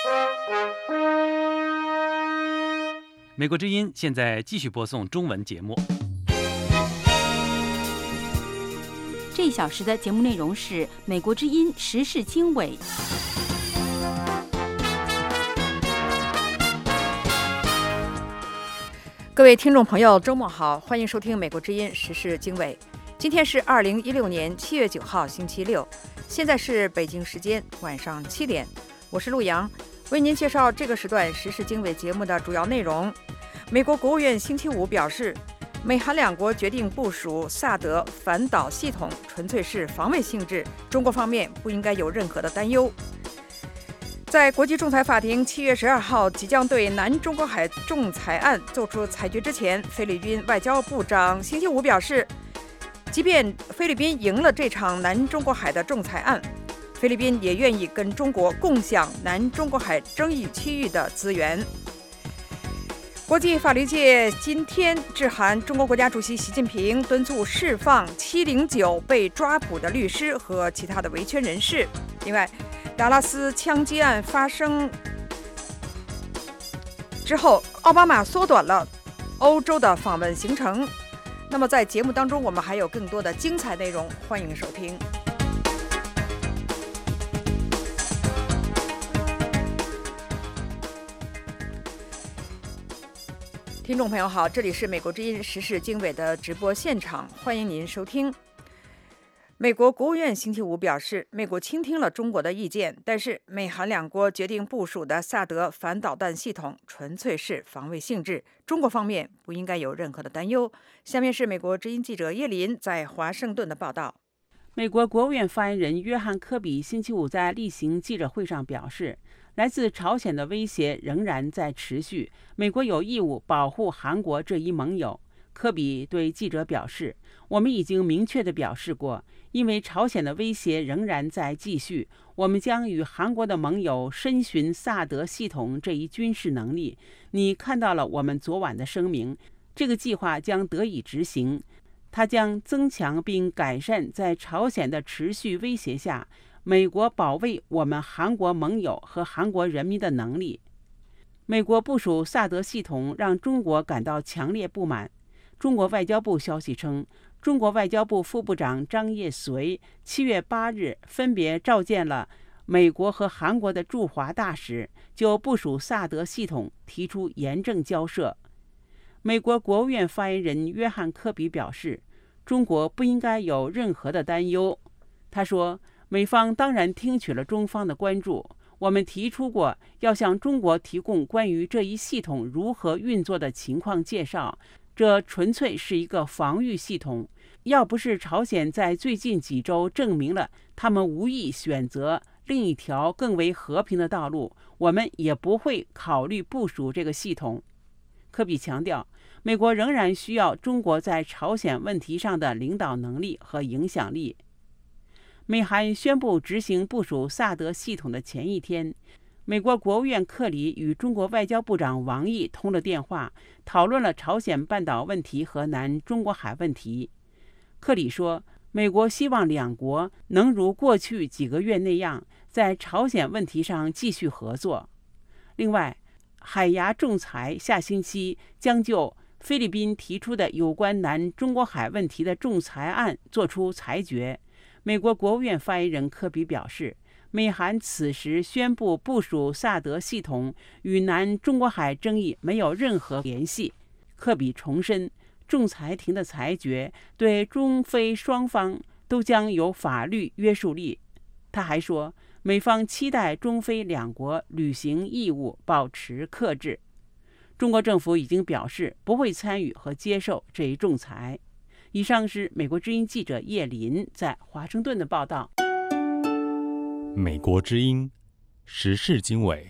美国之音现在继续播送中文节目。 这一小时的节目内容是美国之音时事经纬。 各位听众朋友，周末好，欢迎收听美国之音时事经纬。今天是2016年7月9号，星期六，现在是北京时间晚上7点，我是陆洋，为您介绍这个时段时事经纬节目的主要内容。美国国务院星期五表示，美韩两国决定部署萨德反导系统，纯粹是防卫性质，中国方面不应该有任何的担忧。在国际仲裁法庭7月12号即将对南中国海仲裁案作出裁决之前，菲律宾外交部长星期五表示，即便菲律宾赢了这场南中国海的仲裁案，菲律宾也愿意跟中国共享南中国海争议区域的资源。国际法律界今天致函中国国家主席习近平，敦促释放709被抓捕的律师和其他的维权人士。另外，达拉斯枪击案发生之后，奥巴马缩短了欧洲的访问行程。那么在节目当中，我们还有更多的精彩内容，欢迎收听。听众朋友好，这里是美国之音时事经纬的直播现场，欢迎您收听。美国国务院星期五表示，美国倾听了中国的意见，但是美韩两国决定部署的萨德反导弹系统纯粹是防卫性质，中国方面不应该有任何的担忧。下面是美国之音记者叶林在华盛顿的报道。 美国国务院发言人约翰·科比星期五在例行记者会上表示，来自朝鲜的威胁仍然在持续，美国有义务保护韩国这一盟友。科比对记者表示，我们已经明确地表示过，因为朝鲜的威胁仍然在继续，我们将与韩国的盟友深寻萨德系统这一军事能力。你看到了我们昨晚的声明，这个计划将得以执行，它将增强并改善在朝鲜的持续威胁下美国保卫我们韩国盟友和韩国人民的能力。美国部署萨德系统让中国感到强烈不满。中国外交部消息称，中国外交部副部长张业绥7月8日分别召见了美国和韩国的驻华大使，就部署萨德系统提出严正交涉。美国国务院发言人约翰·科比表示，中国不应该有任何的担忧。他说，美方当然听取了中方的关注，我们提出过要向中国提供关于这一系统如何运作的情况介绍，这纯粹是一个防御系统。要不是朝鲜在最近几周证明了他们无意选择另一条更为和平的道路，我们也不会考虑部署这个系统。科比强调，美国仍然需要中国在朝鲜问题上的领导能力和影响力。美韩宣布执行部署萨德系统的前一天，美国国务院克里与中国外交部长王毅通了电话，讨论了朝鲜半岛问题和南中国海问题。克里说，美国希望两国能如过去几个月那样，在朝鲜问题上继续合作。另外，海牙仲裁下星期将就菲律宾提出的有关南中国海问题的仲裁案作出裁决。美国国务院发言人科比表示，美韩此时宣布部署萨德系统与南中国海争议没有任何联系。科比重申，仲裁庭的裁决对中菲双方都将有法律约束力。他还说，美方期待中菲两国履行义务，保持克制。中国政府已经表示不会参与和接受这一仲裁。以上是美国之音记者叶林在华盛顿的报道。 美国之音时事经纬。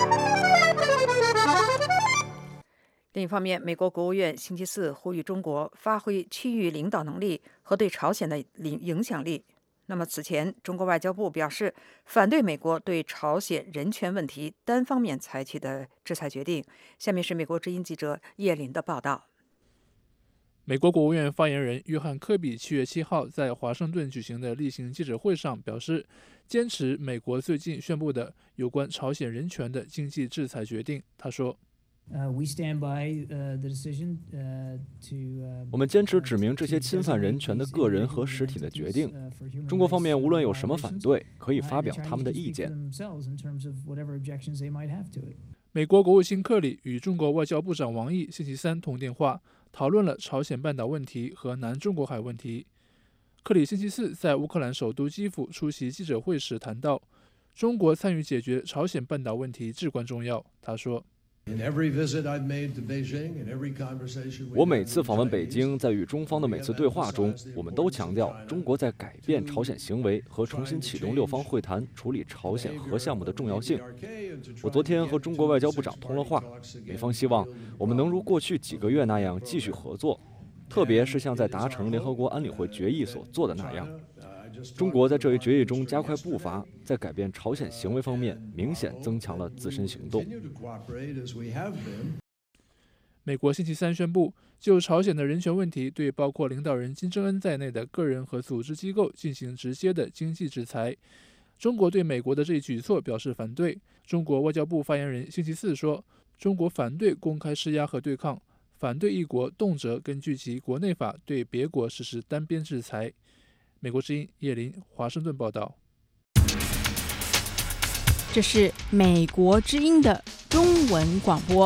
另一方面，美国国务院星期四呼吁中国发挥区域领导能力和对朝鲜的影响力。那么此前，中国外交部表示反对美国对朝鲜人权问题单方面采取的制裁决定。下面是美国之音记者叶林的报道。 美国国务院发言人约翰·科比7月7号在华盛顿举行的例行记者会上表示， 坚持美国最近宣布的有关朝鲜人权的经济制裁决定。他说， 我们坚持指明这些侵犯人权的个人和实体的决定。中国方面无论有什么反对，可以发表他们的意见。 美国国务卿克里与中国外交部长王毅星期三通电话，讨论了朝鲜半岛问题和南中国海问题。克里星期四在乌克兰首都基辅出席记者会时谈到，中国参与解决朝鲜半岛问题至关重要。他说， 我每次访问北京，在与中方的每次对话中，我们都强调中国在改变朝鲜行为和重新启动6方会谈处理朝鲜核项目的重要性。我昨天和中国外交部长通了话，美方希望我们能如过去几个月那样继续合作，特别是像在达成联合国安理会决议所做的那样。中国在这一决议中加快步伐，在改变朝鲜行为方面明显增强了自身行动。 美国星期三宣布，就朝鲜的人权问题，对包括领导人金正恩在内的个人和组织机构进行直接的经济制裁。中国对美国的这一举措表示反对。中国外交部发言人星期四说，中国反对公开施压和对抗，反对一国动辄根据其国内法对别国实施单边制裁。美国之音叶林华盛顿报道。 这是美国之音的中文广播。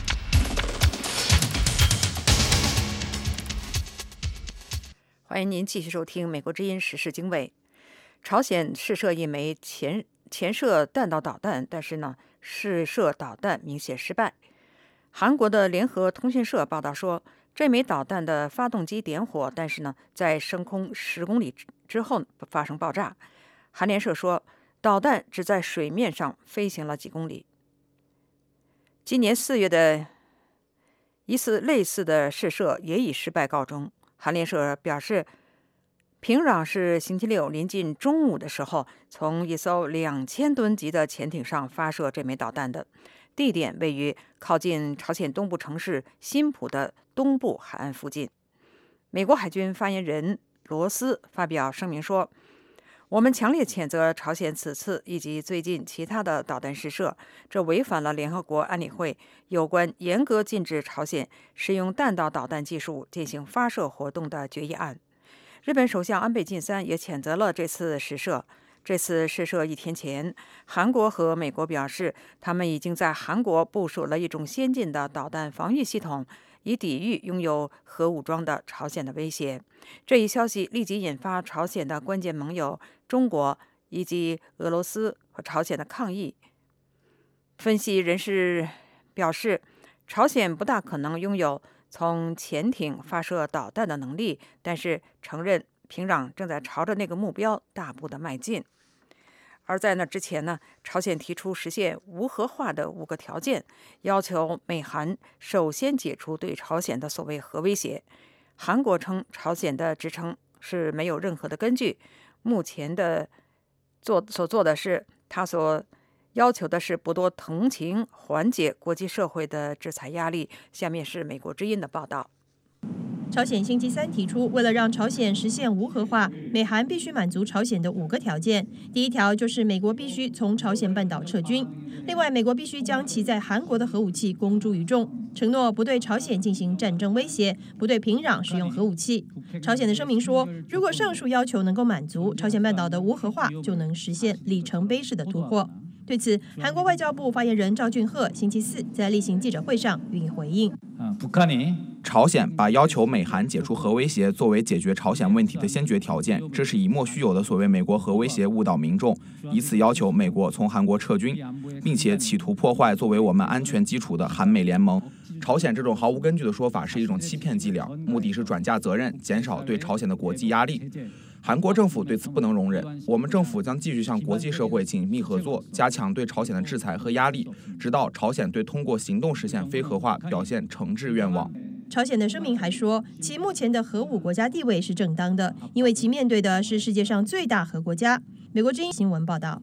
欢迎您继续收听美国之音时事经纬。朝鲜试射一枚潜射弹道导弹，但是呢，试射导弹明显失败。韩国的联合通讯社报道说，这枚导弹的发动机点火，但是呢，在升空10公里之后发生爆炸。韩联社说，导弹只在水面上飞行了几公里。今年4月的一次类似的试射也以失败告终。韩联社表示，平壤是星期六临近中午的时候，从一艘2000吨级的潜艇上发射这枚导弹的。地点位于靠近朝鲜东部城市新浦的东部海岸附近。美国海军发言人罗斯发表声明说，我们强烈谴责朝鲜此次以及最近其他的导弹试射，这违反了联合国安理会有关严格禁止朝鲜使用弹道导弹技术进行发射活动的决议案。日本首相安倍晋三也谴责了这次试射。这次试射1天前，韩国和美国表示，他们已经在韩国部署了一种先进的导弹防御系统，以抵御拥有核武装的朝鲜的威胁。这一消息立即引发朝鲜的关键盟友中国以及俄罗斯和朝鲜的抗议。分析人士表示，朝鲜不大可能拥有从潜艇发射导弹的能力，但是承认平壤正在朝着那个目标大步的迈进。而在那之前呢，朝鲜提出实现无核化的5个条件，要求美韩首先解除对朝鲜的所谓核威胁。韩国称朝鲜的支撑是没有任何的根据，目前的所做的是，他所要求的是不多同情，缓解国际社会的制裁压力。下面是美国之音的报道。 朝鲜星期三提出，为了让朝鲜实现无核化，美韩必须满足朝鲜的5个条件。第一条就是美国必须从朝鲜半岛撤军，另外美国必须将其在韩国的核武器公诸于众，承诺不对朝鲜进行战争威胁，不对平壤使用核武器。朝鲜的声明说，如果上述要求能够满足，朝鲜半岛的无核化就能实现里程碑式的突破。对此，韩国外交部发言人赵俊赫星期四在例行记者会上予以回应。 朝鲜把要求美韩解除核威胁作为解决朝鲜问题的先决条件，这是以莫须有的所谓美国核威胁误导民众，以此要求美国从韩国撤军，并且企图破坏作为我们安全基础的韩美联盟。朝鲜这种毫无根据的说法是一种欺骗伎俩，目的是转嫁责任，减少对朝鲜的国际压力。韩国政府对此不能容忍，我们政府将继续向国际社会紧密合作，加强对朝鲜的制裁和压力，直到朝鲜对通过行动实现非核化表现诚挚愿望。 朝鲜的声明还说，其目前的核武国家地位是正当的，因为其面对的是世界上最大核国家。美国之音新闻报道。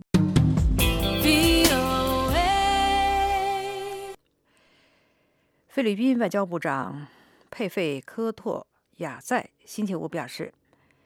菲律宾外交部长佩费科托亚在星期五表示，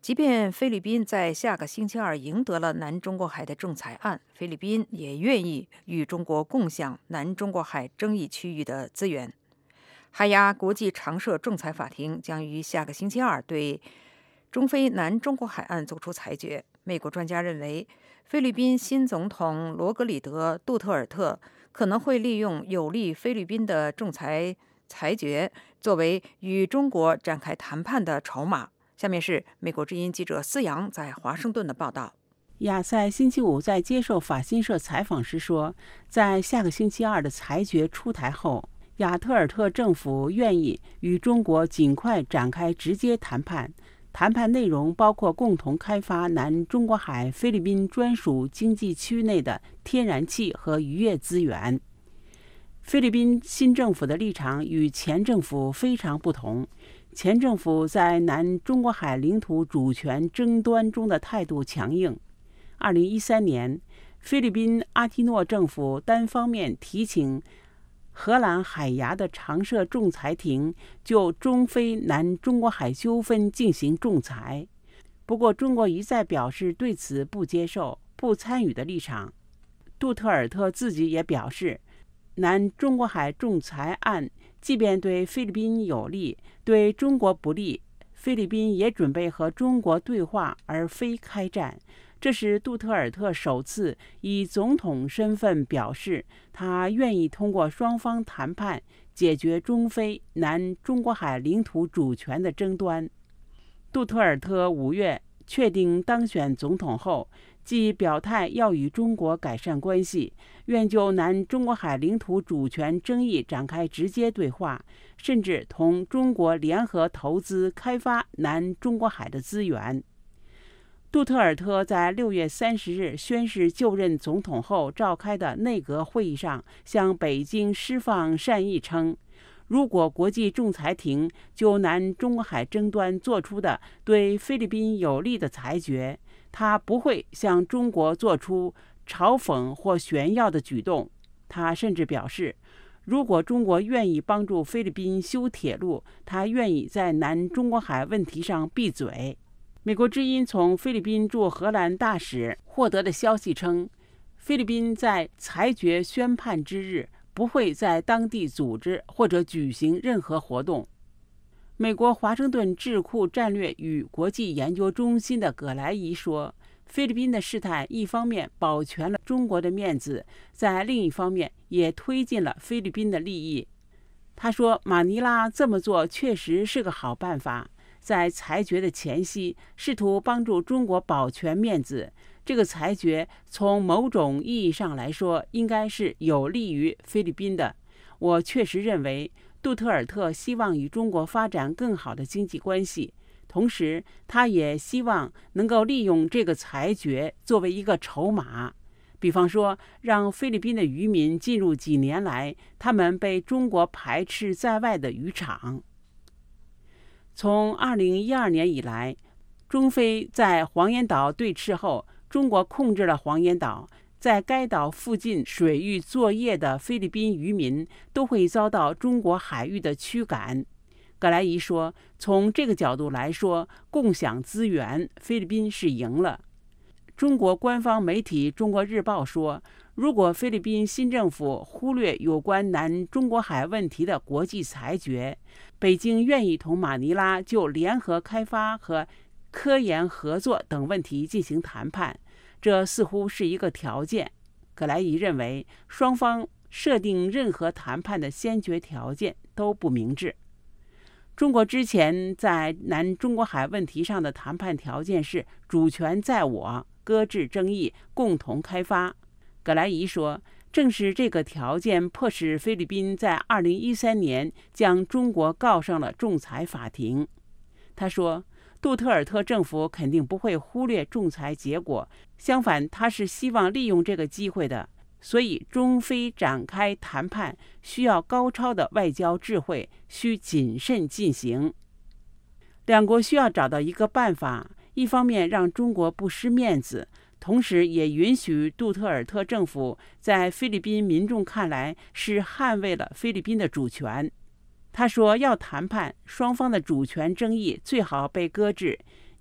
即便菲律宾在下个星期二赢得了南中国海的仲裁案，菲律宾也愿意与中国共享南中国海争议区域的资源。海牙国际常设仲裁法庭将于下个星期二对中菲南中国海案作出裁决。美国专家认为，菲律宾新总统罗格里德·杜特尔特可能会利用有利菲律宾的仲裁裁决作为与中国展开谈判的筹码。下面是美国之音记者思阳在华盛顿的报道。 亚塞星期五在接受法新社采访时说，在下个星期二的裁决出台后，亚特尔特政府愿意与中国尽快展开直接谈判，谈判内容包括共同开发南中国海菲律宾专属经济区内的天然气和渔业资源。菲律宾新政府的立场与前政府非常不同。前政府在南中国海领土主权争端中的态度强硬。2013年，菲律宾阿基诺政府单方面提请荷兰海牙的常设仲裁庭就中菲南中国海纠纷进行仲裁。不过，中国一再表示对此不接受、不参与的立场。杜特尔特自己也表示，南中国海仲裁案即便对菲律宾有利，对中国不利，菲律宾也准备和中国对话而非开战。这是杜特尔特首次以总统身份表示，他愿意通过双方谈判解决中菲南中国海领土主权的争端。杜特尔特5月确定当选总统后，即表态要与中国改善关系，愿就南中国海领土主权争议展开直接对话，甚至同中国联合投资开发南中国海的资源。杜特尔特在6月30日宣誓就任总统后召开的内阁会议上，向北京释放善意称，如果国际仲裁庭就南中国海争端做出的对菲律宾有利的裁决，他不会向中国做出嘲讽或炫耀的举动。他甚至表示，如果中国愿意帮助菲律宾修铁路，他愿意在南中国海问题上闭嘴。美国之音从菲律宾驻荷兰大使获得的消息称，菲律宾在裁决宣判之日不会在当地组织或者举行任何活动。美国华盛顿智库战略与国际研究中心的葛莱仪说，菲律宾的事态一方面保全了中国的面子，在另一方面也推进了菲律宾的利益。他说，马尼拉这么做确实是个好办法，在裁决的前夕试图帮助中国保全面子。这个裁决从某种意义上来说应该是有利于菲律宾的。我确实认为杜特尔特希望与中国发展更好的经济关系，同时他也希望能够利用这个裁决作为一个筹码，比方说让菲律宾的渔民进入几年来他们被中国排斥在外的渔场。从2012年以来，中菲在黄岩岛对峙后，中国控制了黄岩岛，在该岛附近水域作业的菲律宾渔民都会遭到中国海域的驱赶。葛莱仪说，从这个角度来说，共享资源，菲律宾是赢了。中国官方媒体《中国日报》说，如果菲律宾新政府忽略有关南中国海问题的国际裁决，北京愿意同马尼拉就联合开发和科研合作等问题进行谈判，这似乎是一个条件。葛莱仪认为，双方设定任何谈判的先决条件都不明智。中国之前在南中国海问题上的谈判条件是主权在我，搁置争议，共同开发。葛莱仪说，正是这个条件迫使菲律宾在2013年将中国告上了仲裁法庭。他说，杜特尔特政府肯定不会忽略仲裁结果，相反，他是希望利用这个机会的。所以，中菲展开谈判需要高超的外交智慧，需谨慎进行。两国需要找到一个办法，一方面让中国不失面子，同时也允许杜特尔特政府在菲律宾民众看来是捍卫了菲律宾的主权。他说，要谈判，双方的主权争议最好被搁置，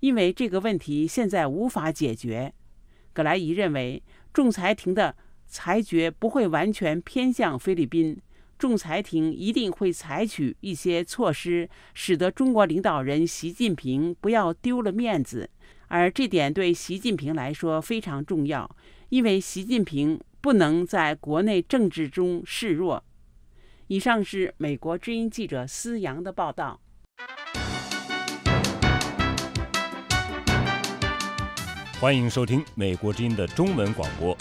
因为这个问题现在无法解决。葛莱仪认为，仲裁庭的裁决不会完全偏向菲律宾，仲裁庭一定会采取一些措施，使得中国领导人习近平不要丢了面子，而这点对习近平来说非常重要，因为习近平不能在国内政治中示弱。以上是美国之音记者思阳的报道。 欢迎收听美国之音的中文广播。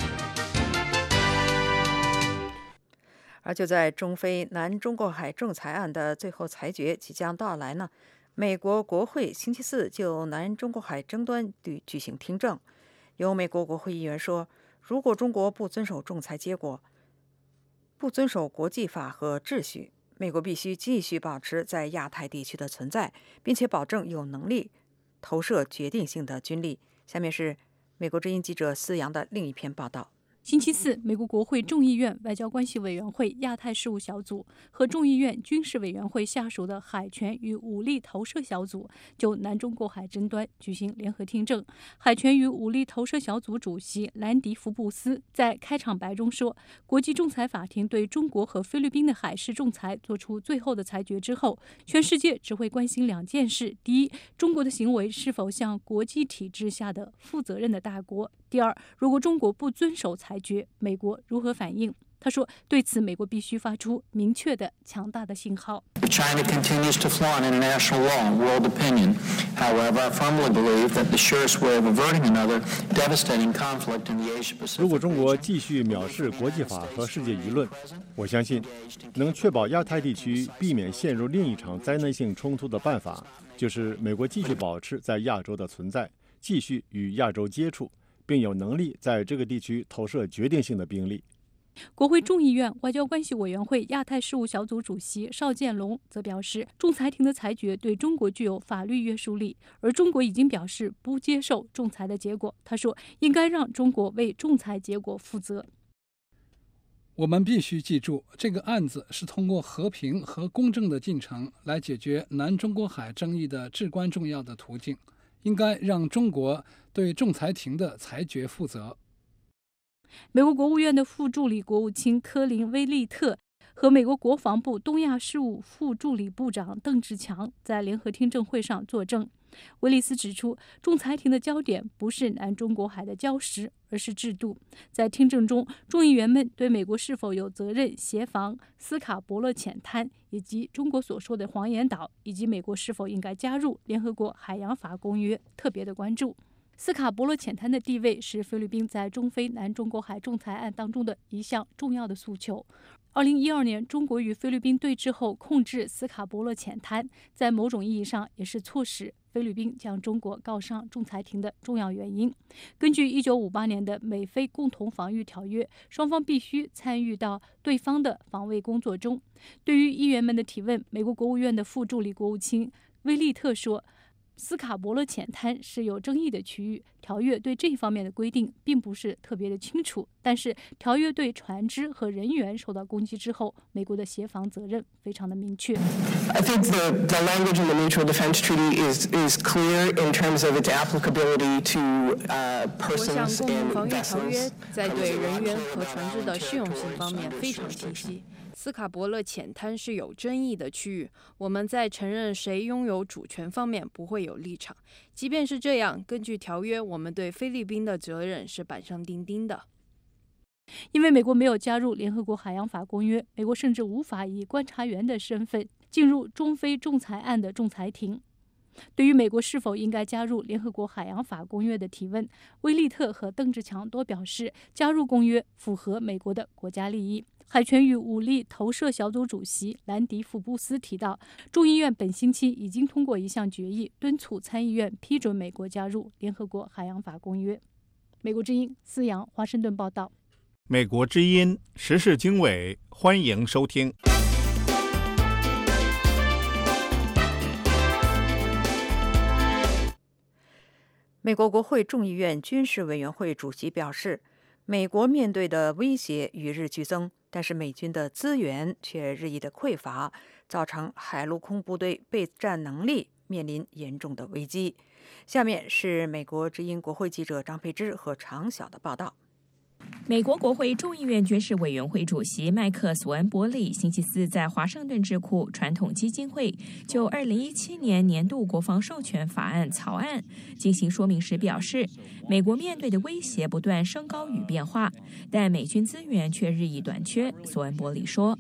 而就在中非南中国海仲裁案的最后裁决即将到来呢，美国国会星期四就南中国海争端举行听证。有美国国会议员说，如果中国不遵守仲裁结果，不遵守国际法和秩序，美国必须继续保持在亚太地区的存在，并且保证有能力投射决定性的军力。下面是美国之音记者思阳的另一篇报道。 星期四，美国国会众议院外交关系委员会亚太事务小组和众议院军事委员会下属的海权与武力投射小组就南中国海争端举行联合听证。海权与武力投射小组主席兰迪·福布斯在开场白中说，国际仲裁法庭对中国和菲律宾的海事仲裁做出最后的裁决之后，全世界只会关心两件事：第一，中国的行为是否像国际体制下的负责任的大国；第二，如果中国不遵守裁决，美国如何反应？他说，对此美国必须发出明确的、强大的信号。 China continues to flaunt international law and world opinion. However, I firmly believe that the surest way of averting another devastating conflict in the Asia-Pacific. 如果中国继续藐视国际法和世界舆论，我相信能确保亚太地区避免陷入另一场灾难性冲突的办法，就是美国继续保持在亚洲的存在，继续与亚洲接触，并有能力在这个地区投射决定性的兵力。 国会众议院外交关系委员会亚太事务小组主席邵建龙则表示，仲裁庭的裁决对中国具有法律约束力，而中国已经表示不接受仲裁的结果。他说，应该让中国为仲裁结果负责。 我们必须记住，这个案子是通过和平和公正的进程来解决南中国海争议的至关重要的途径，应该让中国对仲裁庭的裁决负责。 美国国务院的副助理国务卿科林·威利特和美国国防部东亚事务副助理部长邓志强在联合听证会上作证。威利斯指出，仲裁庭的焦点不是南中国海的礁石，而是制度。在听证中，众议员们对美国是否有责任协防斯卡伯勒浅滩，以及中国所说的黄岩岛，以及美国是否应该加入联合国海洋法公约特别的关注。斯卡伯勒浅滩的地位是菲律宾在中非南中国海仲裁案当中的一项重要的诉求。2012年，中国与菲律宾对峙后控制斯卡伯勒浅滩，在某种意义上也是促使菲律宾将中国告上仲裁庭的重要原因。根据1958年的美菲共同防御条约，双方必须参与到对方的防卫工作中。对于议员们的提问，美国国务院的副助理国务卿威利特说，斯卡伯勒浅滩是有争议的区域，条约对这一方面的规定并不是特别的清楚，但是条约对船只和人员受到攻击之后，美国的协防责任非常的明确。 I think the language in the Mutual Defense Treaty is clear in terms of its applicability to persons and vessels. 我想，共同防御条约在对人员和船只的适用性方面非常清晰。斯卡伯勒浅滩是有争议的区域，我们在承认谁拥有主权方面不会有立场。即便是这样，根据条约，我们对菲律宾的责任是板上钉钉的。 因为美国没有加入联合国海洋法公约，美国甚至无法以观察员的身份进入中非仲裁案的仲裁庭。对于美国是否应该加入联合国海洋法公约的提问，威利特和邓志强都表示，加入公约符合美国的国家利益。海权与武力投射小组主席兰迪·福布斯提到，众议院本星期已经通过一项决议，敦促参议院批准美国加入联合国海洋法公约。美国之音思阳华盛顿报道。 美国之音时事经纬，欢迎收听。 美国国会众议院军事委员会主席表示，美国面对的威胁与日俱增，但是美军的资源却日益的匮乏，造成海陆空部队备战能力面临严重的危机。 下面是美国之音国会记者张佩芝和常晓的报道。 美国国会众议院军事委员会主席麦克·索恩伯里星期四在华盛顿智库传统基金会就2017年年度国防授权法案草案进行说明时表示，美国面对的威胁不断升高与变化，但美军资源却日益短缺。索恩伯里说，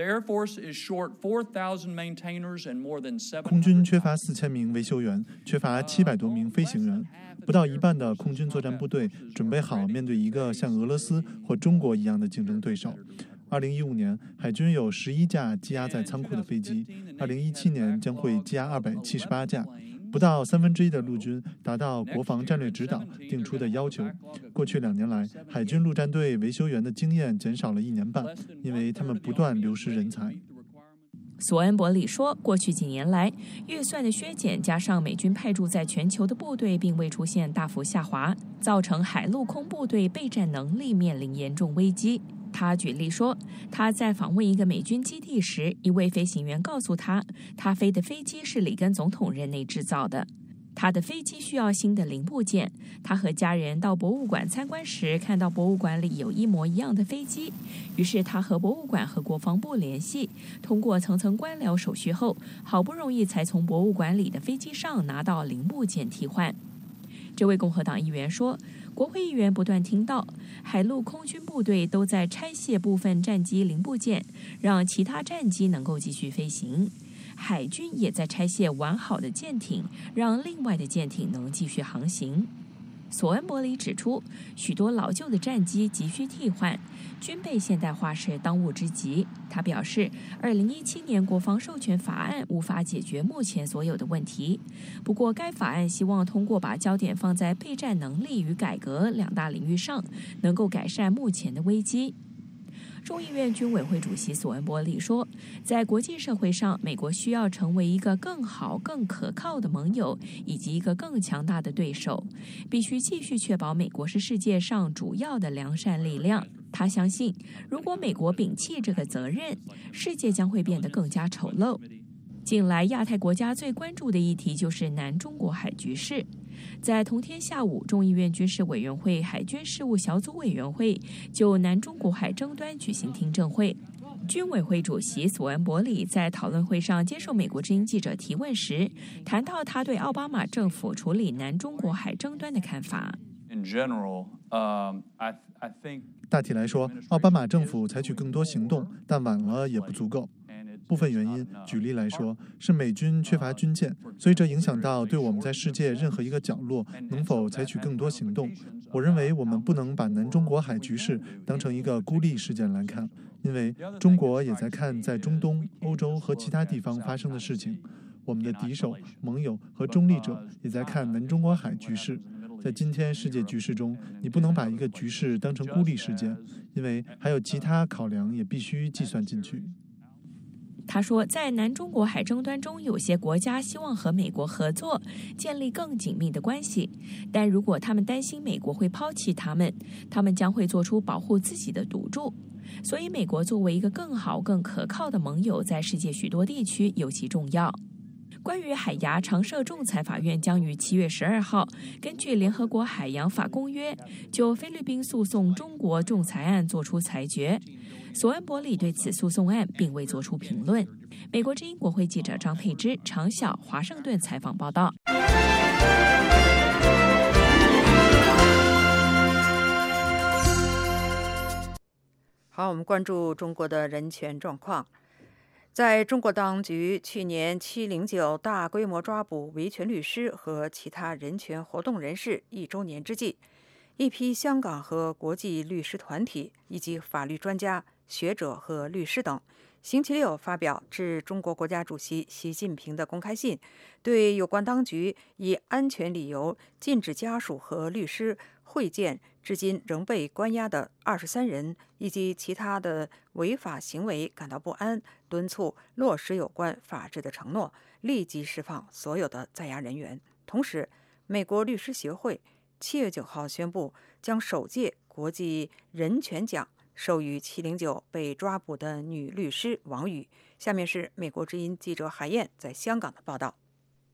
空军缺乏4000名维修员，缺乏700多名飞行员，不到一半的空军作战部队准备好面对一个像俄罗斯或中国一样的竞争对手。2015年，海军有11架积压在仓库的飞机，2017年将会积压278架。不到1/3的陆军达到国防战略指导定出的要求。过去2年来，海军陆战队维修员的经验减少了1年半，因为他们不断流失人才。 索恩伯里说，过去几年来，预算的削减加上美军派驻在全球的部队并未出现大幅下滑，造成海陆空部队备战能力面临严重危机。他举例说，他在访问一个美军基地时，一位飞行员告诉他，他飞的飞机是里根总统任内制造的。他的飞机需要新的零部件。他和家人到博物馆参观时，看到博物馆里有一模一样的飞机，于是他和博物馆和国防部联系，通过层层官僚手续后，好不容易才从博物馆里的飞机上拿到零部件替换。这位共和党议员说，国会议员不断听到海陆空军部队都在拆卸部分战机零部件，让其他战机能够继续飞行。海军也在拆卸完好的舰艇，让另外的舰艇能继续航行。索恩伯里指出，许多老旧的战机急需替换，军备现代化是当务之急。他表示，2017年国防授权法案无法解决目前所有的问题，不过该法案希望通过把焦点放在备战能力与改革2大领域上，能够改善目前的危机。众议院军委会主席索恩伯里说，在国际社会上，美国需要成为一个更好、更可靠的盟友，以及一个更强大的对手，必须继续确保美国是世界上主要的良善力量。他相信，如果美国摒弃这个责任，世界将会变得更加丑陋。近来，亚太国家最关注的议题就是南中国海局势。在同天下午，众议院军事委员会海军事务小组委员会就南中国海争端举行听证会。军委会主席索恩伯里在讨论会上接受美国之音记者提问时，谈到他对奥巴马政府处理南中国海争端的看法。 大体来说，奥巴马政府采取更多行动，但晚了也不足够。部分原因，举例来说，是美军缺乏军舰，所以这影响到对我们在世界任何一个角落能否采取更多行动。我认为我们不能把南中国海局势当成一个孤立事件来看，因为中国也在看在中东、欧洲和其他地方发生的事情。我们的敌手、盟友和中立者也在看南中国海局势。在今天世界局势中，你不能把一个局势当成孤立事件，因为还有其他考量也必须计算进去。 他说，在南中国海争端中，有些国家希望和美国合作，建立更紧密的关系。但如果他们担心美国会抛弃他们将会做出保护自己的赌注。所以，美国作为一个更好、更可靠的盟友，在世界许多地区尤其重要。关于海牙常设仲裁法院将于7月12号根据联合国海洋法公约就菲律宾诉讼中国仲裁案作出裁决。索恩伯里对此诉讼案并未作出评论。美国之音国会记者张佩芝、常晓华盛顿采访报道。 好，我们关注中国的人权状况。在中国当局去年709大规模抓捕维权律师和其他人权活动人士1周年之际，一批香港和国际律师团体以及法律专家、学者和律师等星期六发表致中国国家主席习近平的公开信，对有关当局以安全理由禁止家属和律师会见至今仍被关押的23人以及其他的违法行为感到不安，敦促落实有关法治的承诺，立即释放所有的在押人员。同时，美国律师协会7月9号宣布，将首届国际人权奖授予709被抓捕的女律师王宇。下面是美国之音记者海燕在香港的报道。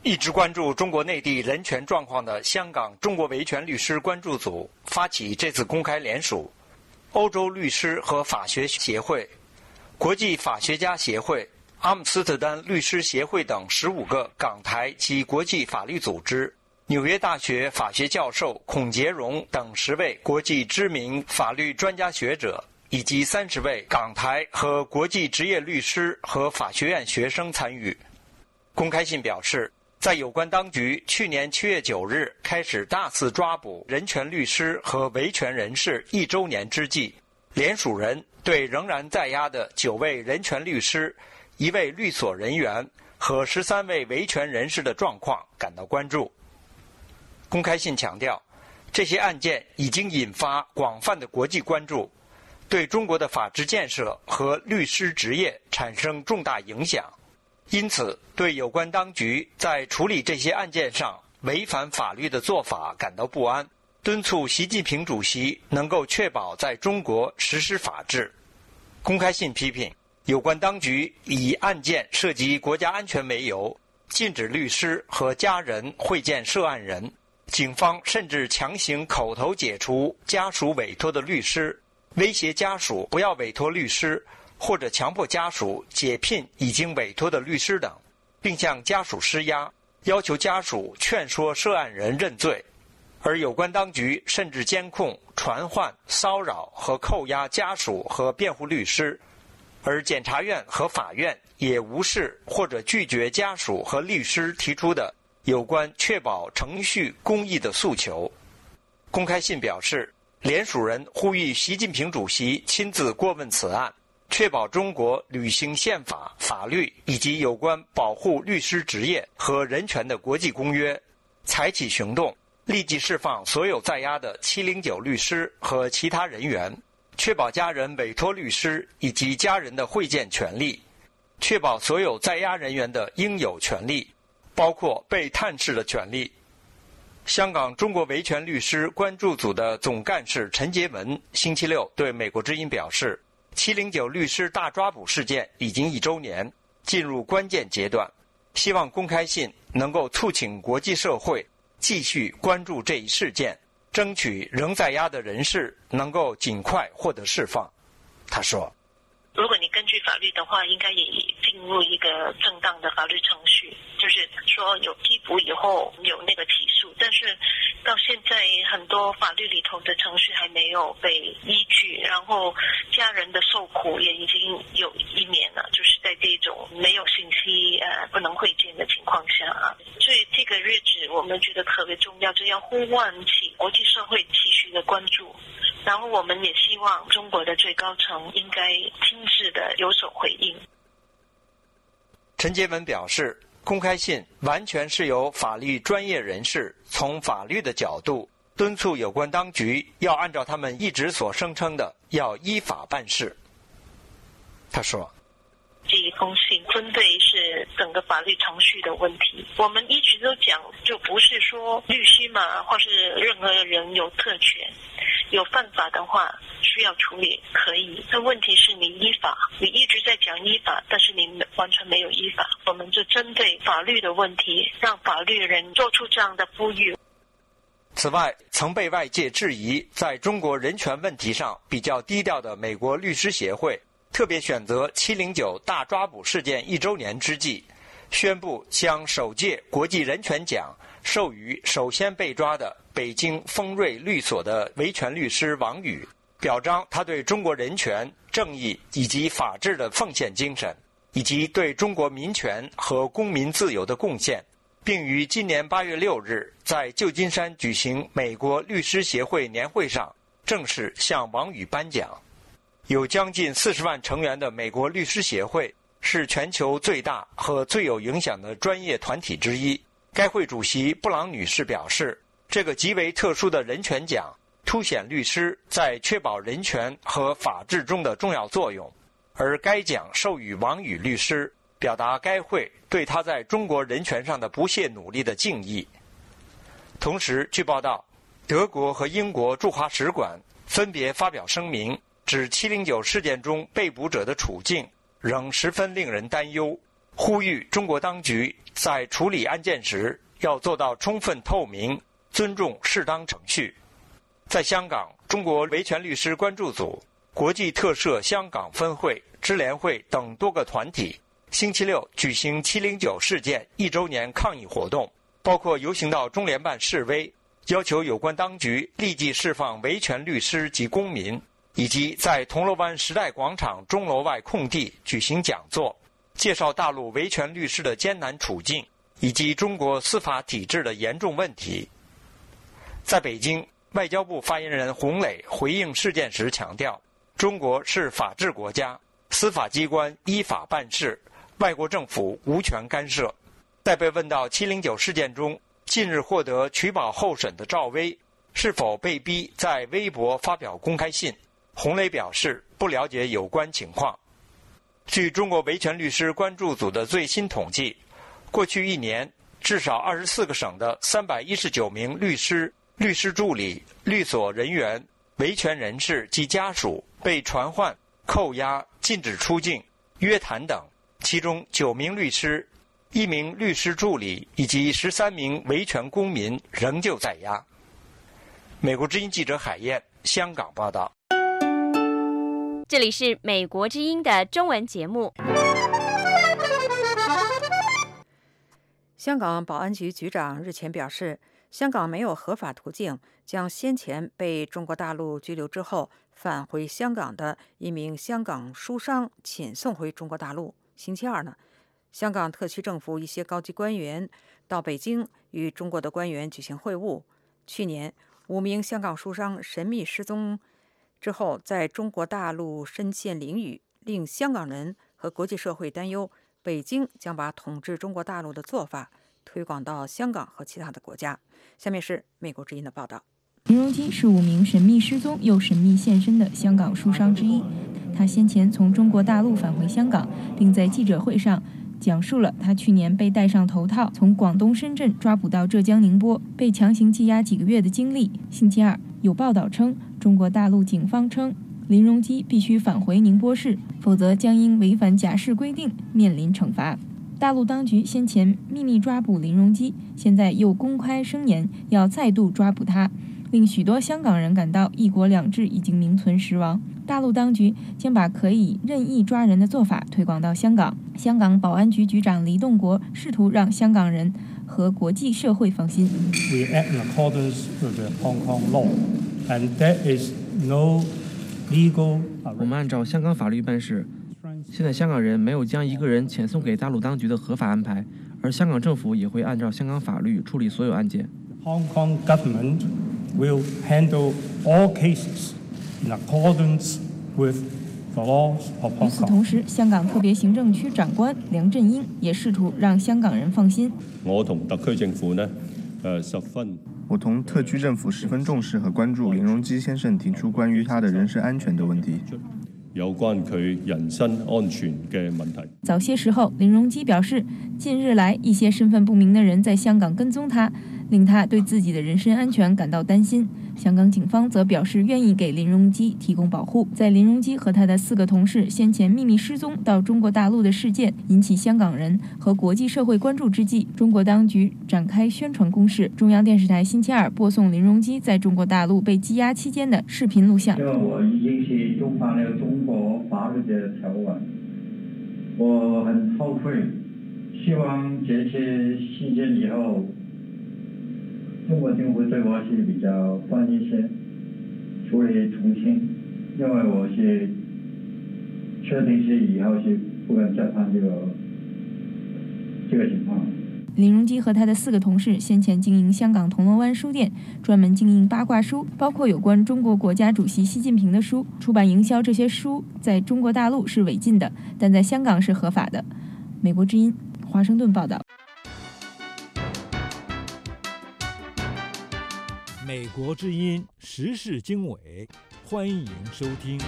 一直关注中国内地人权状况的香港中国维权律师关注组发起这次公开联署，欧洲律师和法学协会、国际法学家协会、阿姆斯特丹律师协会等15个港台及国际法律组织，纽约大学法学教授孔杰荣等10位国际知名法律专家学者，以及30位港台和国际职业律师和法学院学生参与。公开信表示，在有关当局去年7月9日开始大肆抓捕人权律师和维权人士1周年之际，联署人对仍然在押的9位人权律师、1位律所人员和13位维权人士的状况感到关注。公开信强调，这些案件已经引发广泛的国际关注，对中国的法治建设和律师职业产生重大影响。因此，对有关当局在处理这些案件上违反法律的做法感到不安，敦促习近平主席能够确保在中国实施法治。公开信批评有关当局以案件涉及国家安全为由，禁止律师和家人会见涉案人，警方甚至强行口头解除家属委托的律师，威胁家属不要委托律师，或者强迫家属解聘已经委托的律师等，并向家属施压，要求家属劝说涉案人认罪。而有关当局甚至监控、传唤、骚扰和扣押家属和辩护律师，而检察院和法院也无视或者拒绝家属和律师提出的有关确保程序公义的诉求。公开信表示，联署人呼吁习近平主席亲自过问此案，确保中国履行宪法、法律以及有关保护律师职业和人权的国际公约，采取行动，立即释放所有在押的709律师和其他人员，确保家人委托律师以及家人的会见权利，确保所有在押人员的应有权利，包括被探视的权利。香港中国维权律师关注组的总干事陈洁文星期六对美国之音表示，709律师大抓捕事件已经1周年，进入关键阶段，希望公开信能够促请国际社会继续关注这一事件，争取仍在押的人士能够尽快获得释放。他说， 如果你根据法律的话，应该也进入一个正当的法律程序，就是说有缉捕以后有那个起诉，但是到现在很多法律里头的程序还没有被依据，然后家人的受苦也已经有1年了，就是在这种没有信息不能会见的情况下啊，所以这个日子我们觉得特别重要，就要呼唤起国际社会继续的关注，然后我们也希望中国的最高层应该亲自的有所回应。 陈洁文表示，公开信完全是由法律专业人士从法律的角度敦促有关当局要按照他们一直所声称的要依法办事。他说， 这一封信针对是整个法律程序的问题，我们一直都讲，就不是说律师嘛，或是任何人有特权，有犯法的话需要处理可以，但问题是你依法，你一直在讲依法，但是你完全没有依法。我们就针对法律的问题，让法律人做出这样的呼吁。 此外，曾被外界质疑在中国人权问题上比较低调的美国律师协会，特别选择709大抓捕事件1周年之际，宣布将首届国际人权奖授予首先被抓的北京丰瑞律所的维权律师王宇，表彰他对中国人权、正义以及法治的奉献精神，以及对中国民权和公民自由的贡献，并于今年8月6日在旧金山举行美国律师协会年会上正式向王宇颁奖。有将近40万成员的美国律师协会是全球最大和最有影响的专业团体之一。该会主席布朗女士表示，这个极为特殊的人权奖凸显律师在确保人权和法治中的重要作用，而该奖授予王宇律师，表达该会对他在中国人权上的不懈努力的敬意。同时，据报道，德国和英国驻华使馆分别发表声明，指709事件中被捕者的处境仍十分令人担忧， 呼吁中国当局在处理案件时要做到充分透明，尊重适当程序。在香港，中国维权律师关注组、国际特赦香港分会、支联会等多个团体星期六举行709事件1周年抗议活动，包括游行到中联办示威，要求有关当局立即释放维权律师及公民，以及在铜锣湾时代广场钟楼外空地举行讲座，介绍大陆维权律师的艰难处境以及中国司法体制的严重问题。在北京，外交部发言人洪磊回应事件时强调，中国是法治国家，司法机关依法办事，外国政府无权干涉。在被问到709事件中近日获得取保候审的赵薇是否被逼在微博发表公开信，洪磊表示不了解有关情况。据中国维权律师关注组的最新统计，过去1年，至少24个省的319名律师、律师助理、律所人员、维权人士及家属被传唤、扣押、禁止出境、约谈等，其中9名律师、1名律师助理以及13名维权公民仍旧在押。美国之音记者海燕，香港报道。 这里是美国之音的中文节目。 香港保安局局长日前表示，香港没有合法途径将先前被中国大陆拘留之后返回香港的一名香港书商遣送回中国大陆。星期二呢，香港特区政府一些高级官员到北京与中国的官员举行会晤。去年5名香港书商神秘失踪之后，在中国大陆身陷囹圄，令香港人和国际社会担忧，北京将把统治中国大陆的做法推广到香港和其他的国家。下面是美国之音的报道。 林荣基是5名神秘失踪又神秘现身的香港书商之一，他先前从中国大陆返回香港，并在记者会上讲述了他去年被戴上头套从广东深圳抓捕到浙江宁波，被强行羁押几个月的经历。星期二有报道称，中国大陆警方称林荣基必须返回宁波市，否则将因违反假释规定面临惩罚。大陆当局先前秘密抓捕林荣基，现在又公开声言要再度抓捕他，令许多香港人感到一国两制已经名存实亡。大陆当局将把可以任意抓人的做法推广到香港。香港保安局局长黎栋国试图让香港人和国际社会放心。 We act in accordance with the Hong Kong law, and there is no legal. 我们按照香港法律办事。现在香港人没有将一个人遣送给大陆当局的合法安排，而香港政府也会按照香港法律处理所有案件。 Hong Kong government will handle all cases in accordance with the laws of Hong Kong. 与此同时，香港特别行政区长官梁振英也试图让香港人放心。 我同特區政府呢， 我同特区政府十分重视和关注林荣基先生提出关于他的人身安全的问题。 有關佢人身安全嘅問題。 早些時候，林榮基表示，近日來一些身份不明的人在香港跟蹤他，令他對自己的人身安全感到擔心。香港警方則表示願意給林榮基提供保護。在林榮基和他的4個同事先前秘密失蹤到中國大陸的事件引起香港人和國際社會關注之際，中國當局展開宣傳攻勢。中央電視台星期二播送林榮基在中國大陸被羈押期間的視頻錄像。 我已經是觸犯了中國法律的條文，我很後悔，希望這些事件以後中國政府對我是比較寬一些，處理重新，因為我是確定是以後是不敢再犯這個情況。 林榮基和他的4個同事先前經營香港銅鑼灣書店，專門經營八卦書，包括有關中國國家主席習近平的書。出版營銷這些書在中國大陸是違禁的，但在香港是合法的。美國之音華盛頓報道。 美國之音時事經緯，歡迎收聽。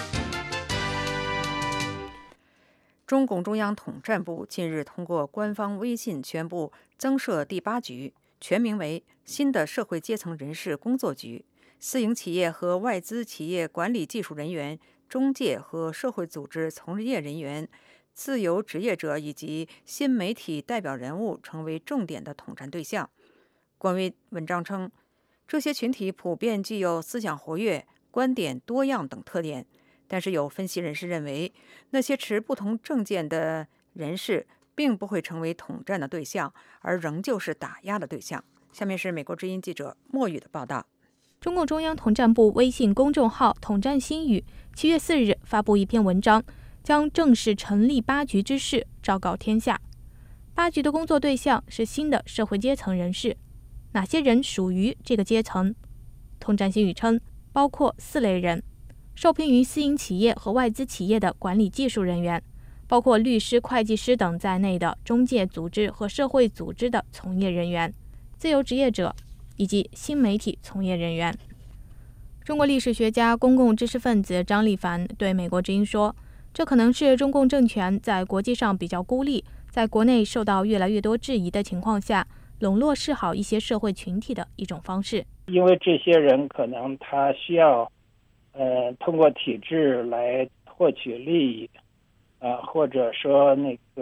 中共中央統戰部近日通過官方微信宣布增設第8局，全名為新的社會階層人士工作局。私營企業和外資企業管理技術人員、中介和社會組織從業人員自由职业者以及新媒体代表人物成为重点的统战对象。官微文章称，这些群体普遍具有思想活跃、观点多样等特点，但是有分析人士认为，那些持不同政见的人士并不会成为统战的对象，而仍旧是打压的对象。下面是美国之音记者莫宇的报道。 中共中央统战部微信公众号“统战新语”7月4日发布一篇文章，将正式成立8局之事昭告天下。8局的工作对象是新的社会阶层人士，哪些人属于这个阶层？统战新语称，包括4类人：受聘于私营企业和外资企业的管理技术人员，包括律师、会计师等在内的中介组织和社会组织的从业人员、自由职业者以及新媒体从业人员。中国历史学家、公共知识分子张立凡对美国之音说，这可能是中共政权在国际上比较孤立，在国内受到越来越多质疑的情况下，笼络示好一些社会群体的一种方式。 因为这些人可能他需要通过体制来获取利益，或者说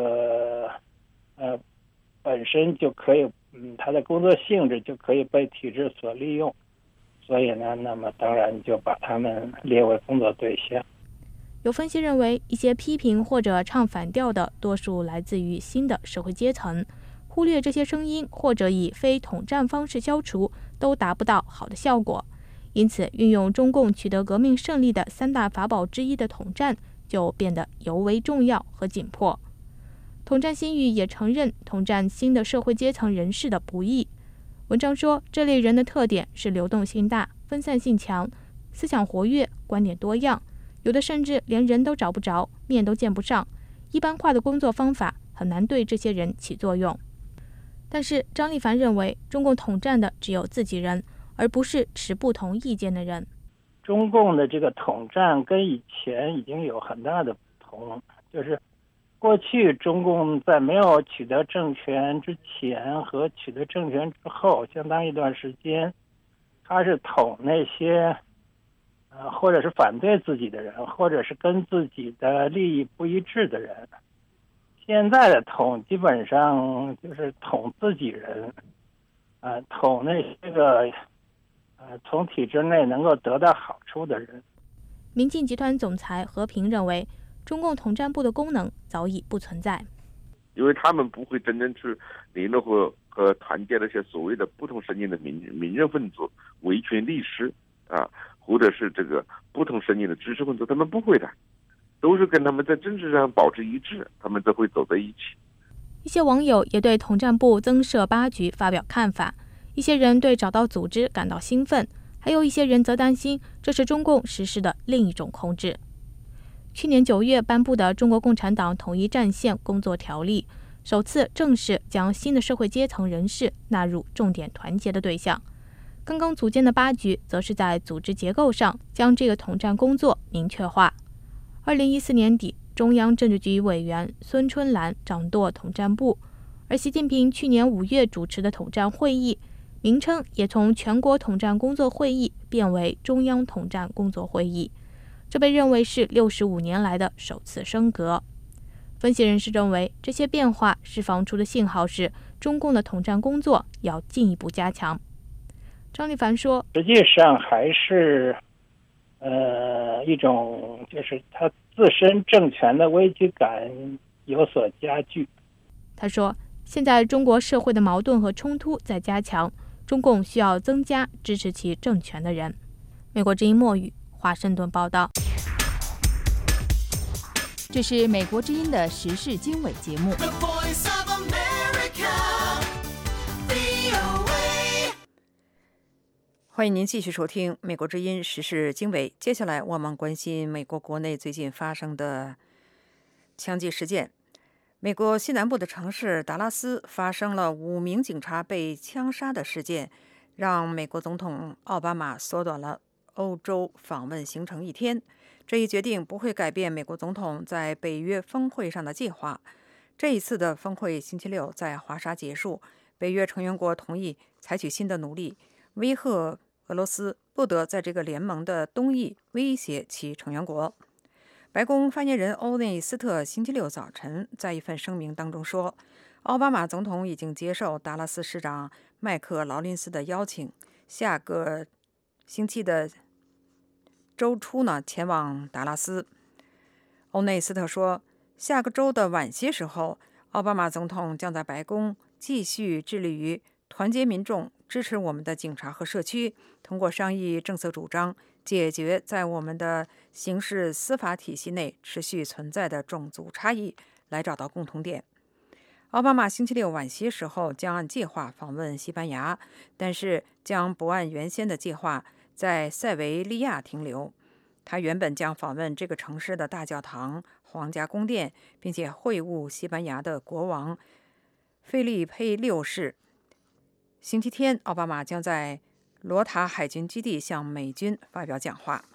本身就可以，他的工作性质就可以被体制所利用，所以呢，那么当然就把他们列为工作对象。 有分析认为，一些批评或者唱反调的，多数来自于新的社会阶层，忽略这些声音或者以非统战方式消除，都达不到好的效果。因此，运用中共取得革命胜利的3大法宝之一的统战，就变得尤为重要和紧迫。统战新语也承认统战新的社会阶层人士的不易。文章说，这类人的特点是流动性大、分散性强、思想活跃、观点多样，有的甚至连人都找不着，面都见不上，一般化的工作方法很难对这些人起作用。但是张立凡认为，中共统战的只有自己人，而不是持不同意见的人。 中共的这个统战跟以前已经有很大的不同，就是过去中共在没有取得政权之前和取得政权之后，相当一段时间，他是统那些或者是反对自己的人，或者是跟自己的利益不一致的人。现在的统基本上就是统自己人，统那些个从体制内能够得到好处的人。 民进集团总裁何平认为，中共统战部的功能早已不存在， 因为他们不会真正去联络和团结那些所谓的不同声音的民人分子、维权律师或者是这个不同声音的知识分子，他们不会的，都是跟他们在政治上保持一致，他们都会走在一起。 一些网友也对统战部增设8局发表看法，一些人对找到组织感到兴奋，还有一些人则担心这是中共实施的另一种控制。去年9月颁布的《中国共产党统一战线工作条例》首次正式将新的社会阶层人士纳入重点团结的对象。刚刚组建的8局则是在组织结构上将这个统战工作明确化。2014年底，中央政治局委员孙春兰掌舵统战部，而习近平去年5月主持的统战会议名称也从全国统战工作会议变为中央统战工作会议，这被认为是65年来的首次升格。分析人士认为，这些变化释放出的信号是中共的统战工作要进一步加强。张立凡说， 实际上还是一种就是他自身政权的危机感有所加剧。 他说，现在中国社会的矛盾和冲突在加强，中共需要增加支持其政权的人。美国之音莫语，华盛顿报道。 这是美国之音的时事经纬节目。欢迎您继续收听美国之音时事经纬。接下来我们关心美国国内最近发生的枪击事件。美国西南部的城市达拉斯发生了5名警察被枪杀的事件，让美国总统奥巴马缩短了欧洲访问行程1天。这一决定不会改变美国总统在北约峰会上的计划。这一次的峰会星期六在华沙结束，北约成员国同意采取新的努力，威吓俄罗斯不得在这个联盟的东翼威胁其成员国。 白宫发言人欧内斯特星期六早晨在一份声明当中说，奥巴马总统已经接受达拉斯市长麦克劳林斯的邀请，下个星期的周初呢前往达拉斯。欧内斯特说，下个周的晚些时候，奥巴马总统将在白宫继续致力于团结民众，支持我们的警察和社区，通过商议政策主张，解决在我们的刑事司法体系内持续存在的种族差异，来找到共同点。奥巴马星期六晚些时候将按计划访问西班牙，但是将不按原先的计划在塞维利亚停留。他原本将访问这个城市的大教堂、皇家宫殿，并且会晤西班牙的国王费利佩六世。星期天，奥巴马将在罗塔海军基地向美军发表讲话。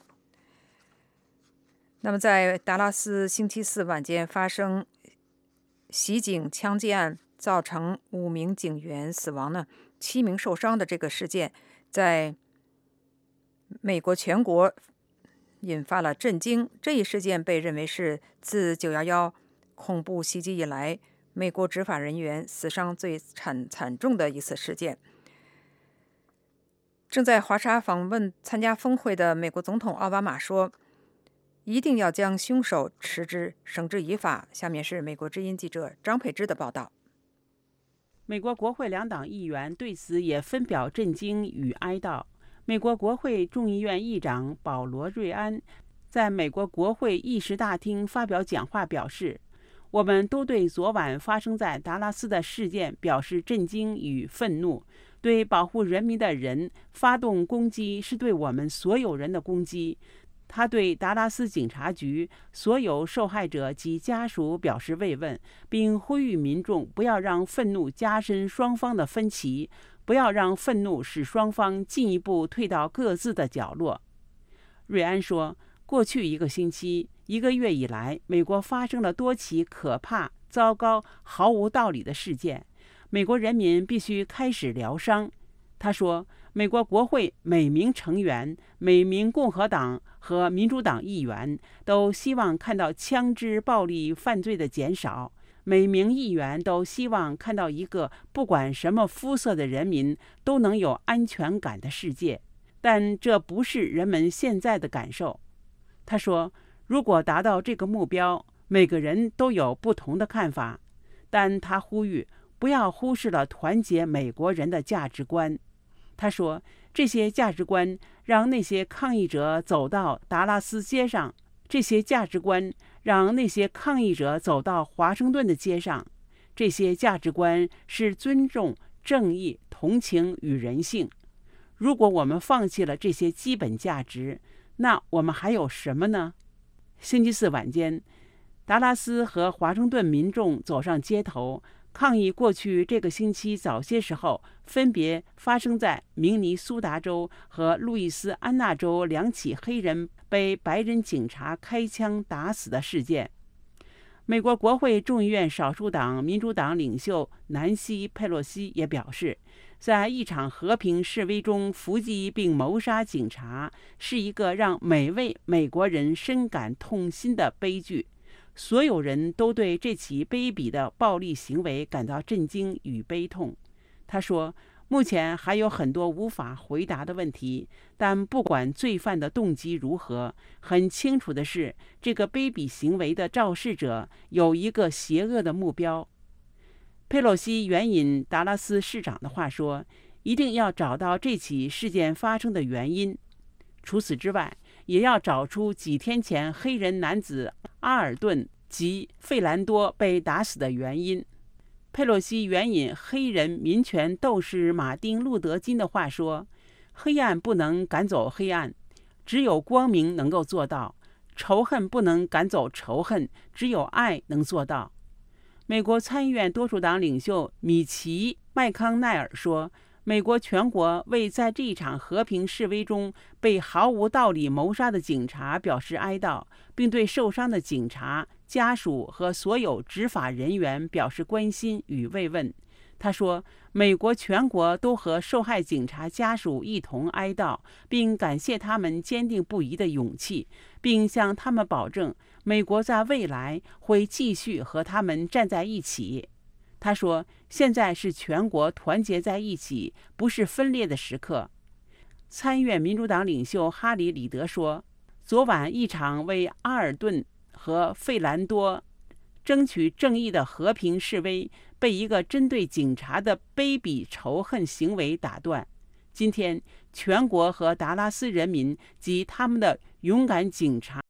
那么，在达拉斯星期四晚间发生袭警枪击案，造成5名警员死亡呢，7名受伤的这个事件，在美国全国引发了震惊。这一事件被认为是自911恐怖袭击以来，美国执法人员死伤最惨重的一次事件。正在华沙访问参加峰会的美国总统奥巴马说，一定要将凶手持之绳之以法。下面是美国之音记者张佩芝的报道。 美国国会2党议员对此也分表震惊与哀悼。美国国会众议院议长保罗·瑞安在美国国会议事大厅发表讲话表示，我们都对昨晚发生在达拉斯的事件表示震惊与愤怒。对保护人民的人发动攻击是对我们所有人的攻击。他对达拉斯警察局所有受害者及家属表示慰问，并呼吁民众不要让愤怒加深双方的分歧，不要让愤怒使双方进一步退到各自的角落。瑞安说，过去1个星期、1个月以来，美国发生了多起可怕、糟糕、毫无道理的事件。美国人民必须开始疗伤。他说，美国国会每名成员、每名共和党和民主党议员都希望看到枪支暴力犯罪的减少，每名议员都希望看到一个不管什么肤色的人民都能有安全感的世界，但这不是人们现在的感受。他说，如果达到这个目标，每个人都有不同的看法，但他呼吁不要忽视了团结美国人的价值观。他说，这些价值观让那些抗议者走到达拉斯街上，这些价值观让那些抗议者走到华盛顿的街上。这些价值观是尊重、正义、同情与人性。如果我们放弃了这些基本价值，那我们还有什么呢？星期四晚间，达拉斯和华盛顿民众走上街头，抗议过去这个星期早些时候分别发生在明尼苏达州和路易斯安那州2起黑人被白人警察开枪打死的事件。美国国会众议院少数党民主党领袖南希·佩洛西也表示，在一场和平示威中伏击并谋杀警察是一个让每位美国人深感痛心的悲剧。所有人都对这起卑鄙的暴力行为感到震惊与悲痛。他说，目前还有很多无法回答的问题，但不管罪犯的动机如何，很清楚的是，这个卑鄙行为的肇事者有一个邪恶的目标。佩洛西援引达拉斯市长的话说，一定要找到这起事件发生的原因。除此之外，也要找出几天前黑人男子阿尔顿及费兰多被打死的原因。佩洛西援引黑人民权斗士马丁·路德·金的话说，黑暗不能赶走黑暗，只有光明能够做到；仇恨不能赶走仇恨，只有爱能做到。美国参议院多数党领袖米奇·麦康奈尔说，美国全国为在这一场和平示威中被毫无道理谋杀的警察表示哀悼，并对受伤的警察、家属和所有执法人员表示关心与慰问。他说，美国全国都和受害警察家属一同哀悼，并感谢他们坚定不移的勇气，并向他们保证， 美国在未来会继续和他们站在一起。他说，现在是全国团结在一起，不是分裂的时刻。参院民主党领袖哈里·里德说，昨晚一场为阿尔顿和费兰多争取正义的和平示威被一个针对警察的卑鄙仇恨行为打断。今天，全国和达拉斯人民及他们的勇敢警察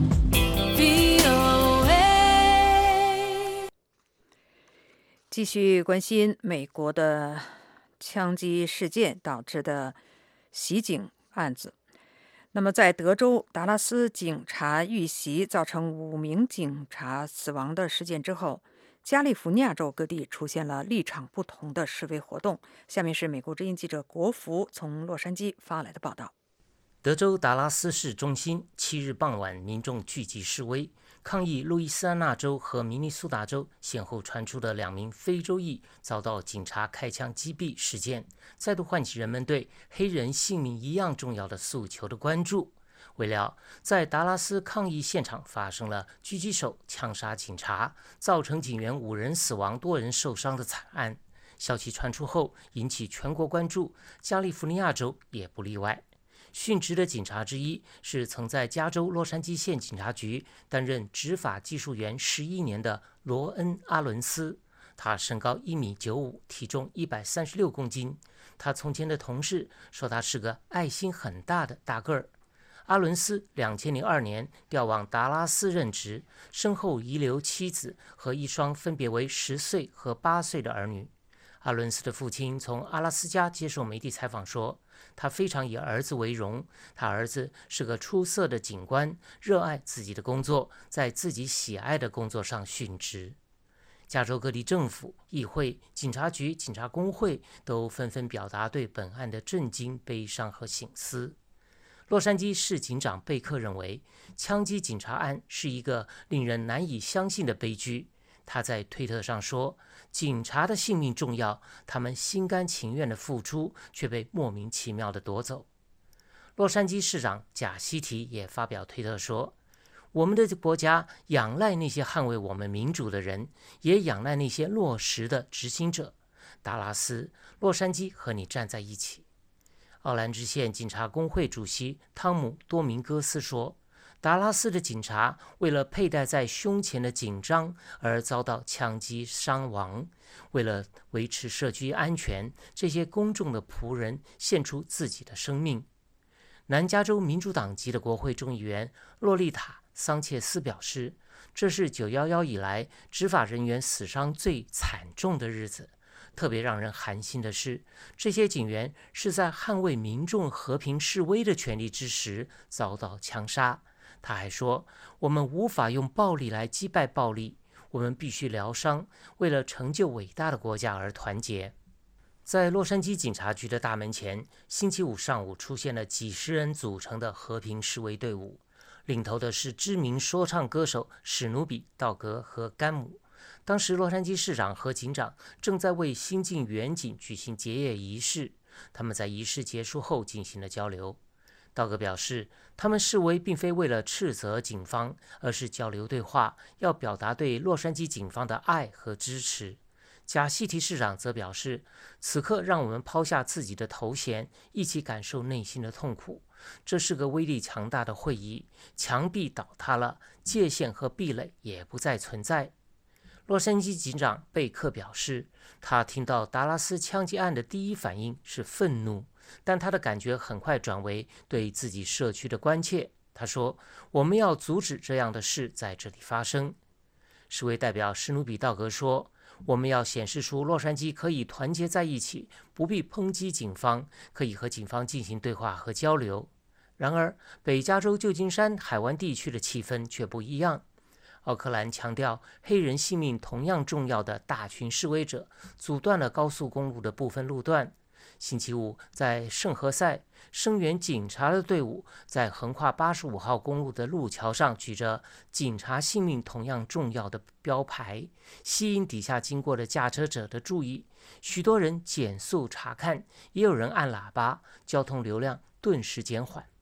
继续关心美国的枪击事件导致的袭警案子。那么在德州达拉斯警察遇袭造成5名警察死亡的事件之后，加利福尼亚州各地出现了立场不同的示威活动。下面是美国之音记者国福从洛杉矶发来的报道。 德州达拉斯市中心7日傍晚，民众聚集示威，抗议路易斯安那州和明尼苏达州先后传出的2名非洲裔遭到警察开枪击毙事件，再度唤起人们对黑人性命一样重要的诉求的关注。未料，在达拉斯抗议现场发生了狙击手枪杀警察，造成警员5人死亡、多人受伤的惨案。消息传出后，引起全国关注，加利福尼亚州也不例外。殉职的警察之一是曾在加州洛杉矶县警察局担任执法技术员11年的罗恩·阿伦斯。他身高1.95米，体重136公斤。他从前的同事说他是个爱心很大的大个儿。阿伦斯2002年调往达拉斯任职，身后遗留妻子和一双分别为10岁和8岁的儿女。阿伦斯的父亲从阿拉斯加接受媒体采访说，他非常以儿子为荣，他儿子是个出色的警官，热爱自己的工作，在自己喜爱的工作上殉职。加州各地政府、议会、警察局、警察工会都纷纷表达对本案的震惊、悲伤和省思。洛杉矶市警长贝克认为，枪击警察案是一个令人难以相信的悲剧。他在推特上说，警察的性命重要，他们心甘情愿的付出，却被莫名其妙的夺走。洛杉矶市长贾西提也发表推特说，我们的国家仰赖那些捍卫我们民主的人，也仰赖那些落实的执行者。达拉斯、洛杉矶和你站在一起。奥兰治县警察工会主席汤姆·多明戈斯说，达拉斯的警察为了佩戴在胸前的警章而遭到枪击伤亡。为了维持社区安全，这些公众的仆人献出自己的生命。南加州民主党籍的国会众议员洛丽塔·桑切斯表示，这是911以来执法人员死伤最惨重的日子。特别让人寒心的是，这些警员是在捍卫民众和平示威的权利之时遭到枪杀。他还说，我们无法用暴力来击败暴力，我们必须疗伤，为了成就伟大的国家而团结。在洛杉矶警察局的大门前，星期五上午出现了几十人组成的和平示威队伍，领头的是知名说唱歌手史努比、道格和甘姆。当时洛杉矶市长和警长正在为新晋员警举行结业仪式，他们在仪式结束后进行了交流。道格表示，他们示威并非为了斥责警方，而是交流对话，要表达对洛杉矶警方的爱和支持。贾西提市长则表示，此刻让我们抛下自己的头衔，一起感受内心的痛苦。这是个威力强大的会议，墙壁倒塌了，界限和壁垒也不再存在。洛杉矶警长贝克表示，他听到达拉斯枪击案的第一反应是愤怒，但他的感觉很快转为对自己社区的关切。他说，我们要阻止这样的事在这里发生。示威代表史努比道格说，我们要显示出洛杉矶可以团结在一起，不必抨击警方，可以和警方进行对话和交流。然而，北加州旧金山海湾地区的气氛却不一样。奥克兰强调黑人性命同样重要的大群示威者阻断了高速公路的部分路段。星期五，在圣何塞，声援警察的队伍在横跨85号公路的路桥上举着警察性命同样重要的标牌，吸引底下经过的驾车者的注意。许多人减速查看，也有人按喇叭，交通流量顿时减缓。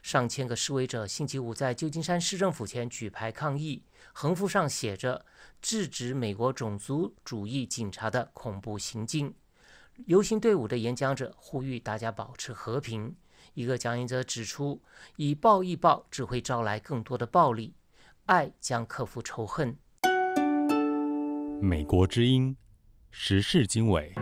上千个示威者星期五在旧金山市政府前举牌抗议，横幅上写着“制止美国种族主义警察的恐怖行径”。游行队伍的演讲者呼吁大家保持和平。一个讲演者指出，以暴易暴只会招来更多的暴力，爱将克服仇恨。 美国之音时事经纬。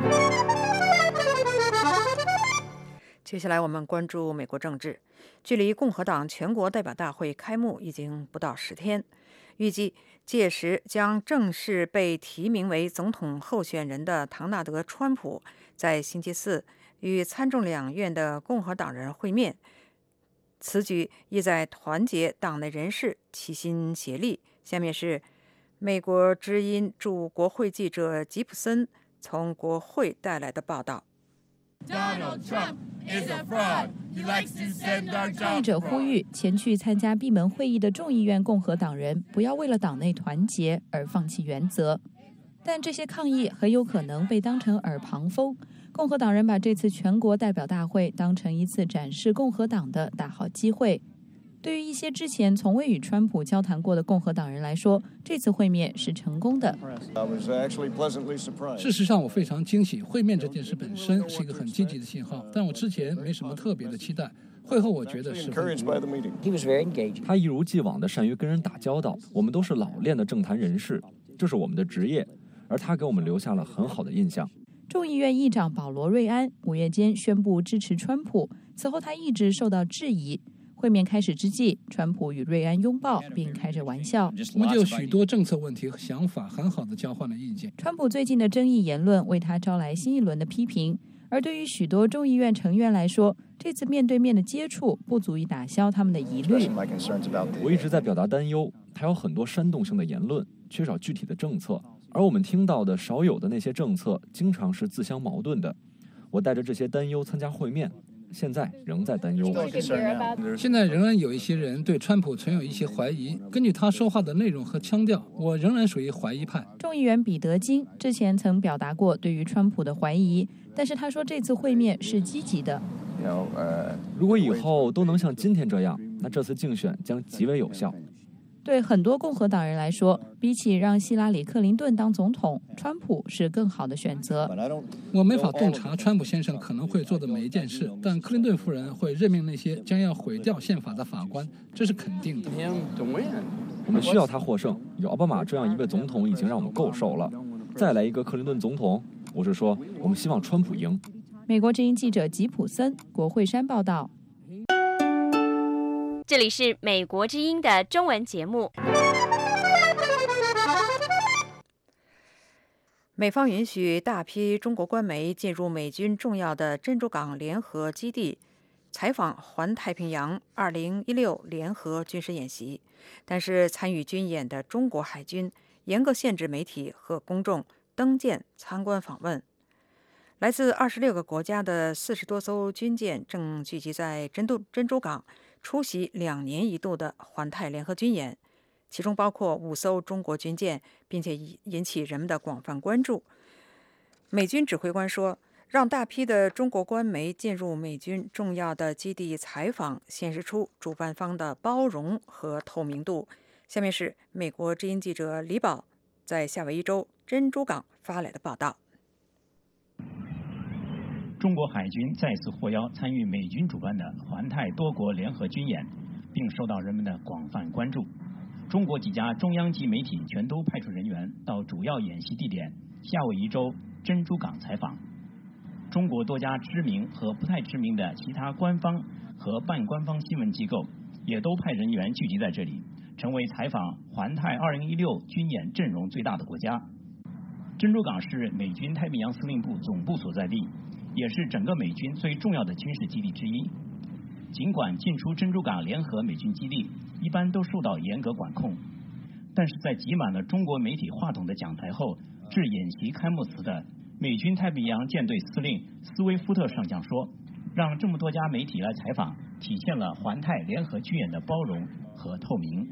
接下来我们关注美国政治。距离共和党全国代表大会开幕已经不到10天，预计届时将正式被提名为总统候选人的唐纳德·川普在星期四与参众两院的共和党人会面。此举意在团结党内人士，齐心协力。下面是美国之音驻国会记者吉普森从国会带来的报道。 抗议者呼吁前去参加闭门会议的众议院共和党人不要为了党内团结而放弃原则，但这些抗议很有可能被当成耳旁风。共和党人把这次全国代表大会当成一次展示共和党的大好机会。对于一些之前从未与川普交谈过的共和党人来说，这次会面是成功的。 事实上，我非常惊喜。会面这件事本身是一个很积极的信号，但我之前没什么特别的期待。会后我觉得是他一如既往的善于跟人打交道。我们都是老练的政坛人士，这是我们的职业，而他给我们留下了很好的印象。 众议院议长保罗·瑞安5月间宣布支持川普，此后他一直受到质疑。会面开始之际，川普与瑞安拥抱并开着玩笑。 我们就有许多政策问题和想法很好的交换了意见。 川普最近的争议言论为他招来新一轮的批评，而对于许多众议院成员来说，这次面对面的接触不足以打消他们的疑虑。 我一直在表达担忧，他有很多煽动性的言论，缺少具体的政策，而我们听到的少有的那些政策经常是自相矛盾的。我带着这些担忧参加会面，现在仍在担忧。 现在仍然有一些人对川普存有一些怀疑。根据他说话的内容和腔调，我仍然属于怀疑派。 众议员彼得金之前曾表达过对于川普的怀疑，但是他说这次会面是积极的。 如果以后都能像今天这样，那这次竞选将极为有效。 对很多共和党人来说，比起让希拉里·克林顿当总统，川普是更好的选择。 我没法洞察川普先生可能会做的每一件事，但克林顿夫人会任命那些将要毁掉宪法的法官，这是肯定的。 我们需要他获胜，有奥巴马这样一位总统已经让我们够受了，再来一个克林顿总统，我是说，我们希望川普赢。 美国之音记者吉普森，国会山报道。 这里是美国之音的中文节目。 美方允许大批中国官媒进入美军重要的珍珠港联合基地，采访环太平洋2016联合军事演习，但是参与军演的中国海军严格限制媒体和公众登舰参观访问。来自26个国家的40多艘军舰正聚集在珍珠港，出席2年一度的环太联合军演，其中包括5艘中国军舰，并且引起人们的广泛关注。美军指挥官说，让大批的中国官媒进入美军重要的基地采访，显示出主办方的包容和透明度。下面是美国之音记者李宝在夏威夷州珍珠港发来的报道。 中国海军再次获邀参与美军主办的环太多国联合军演，并受到人们的广泛关注。中国几家中央级媒体全都派出人员到主要演习地点夏威夷州珍珠港采访。中国多家知名和不太知名的其他官方和半官方新闻机构也都派人员聚集在这里，成为采访环太2016军演阵容最大的国家。珍珠港是美军太平洋司令部总部所在地，也是整个美军最重要的军事基地之一。尽管进出珍珠港联合美军基地一般都受到严格管控，但是在挤满了中国媒体话筒的讲台后，致演习开幕词的美军太平洋舰队司令斯威夫特上将说，让这么多家媒体来采访，体现了环太联合军演的包容和透明。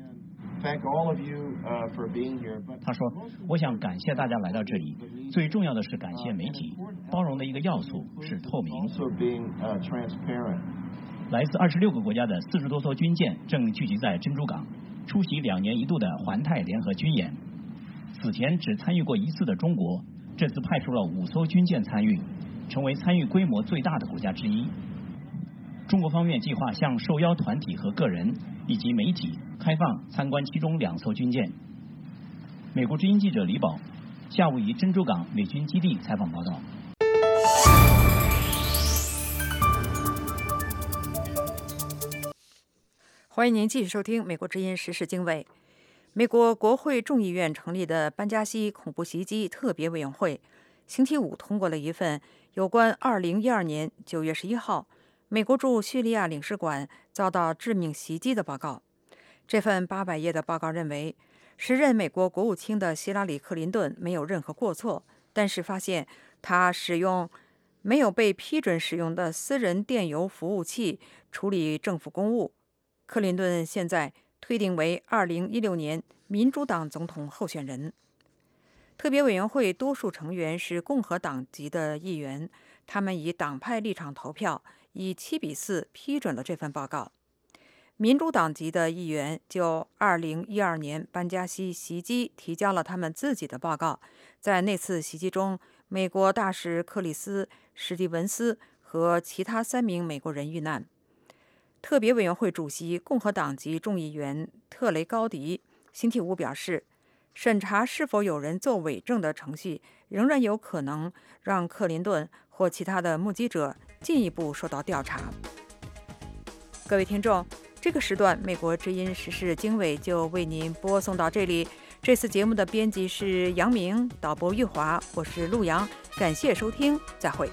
他说，我想感谢大家来到这里，最重要的是感谢媒体，包容的一个要素是透明。 来自26个国家的40多艘军舰正聚集在珍珠港，出席2年一度的环太联合军演。此前只参与过1次的中国，这次派出了5艘军舰参与，成为参与规模最大的国家之一。中国方面计划向受邀团体和个人以及媒体开放参观其中2艘军舰。美国之音记者李宝下午于珍珠港美军基地采访报道。 欢迎您继续收听美国之音时事经纬。美国国会众议院成立的班加西恐怖袭击特别委员会星期五通过了一份有关2012年9月11号美国驻叙利亚领事馆遭到致命袭击的报告。这份800页的报告认为，时任美国国务卿的希拉里·克林顿没有任何过错，但是发现他使用没有被批准使用的私人电邮服务器处理政府公务。克林顿现在推定为2016年民主党总统候选人。特别委员会多数成员是共和党籍的议员，他们以党派立场投票，以7-4批准了这份报告。民主党籍的议员就2012年班加西袭击提交了他们自己的报告。在那次袭击中，美国大使克里斯·史蒂文斯和其他3名美国人遇难。特别委员会主席共和党籍众议员特雷高迪星期五表示，审查是否有人作伪证的程序仍然有可能让克林顿或其他的目击者进一步受到调查。各位听众，这个时段美国之音时事经纬就为您播送到这里。这次节目的编辑是杨明，导播玉华，我是陆阳，感谢收听，再会。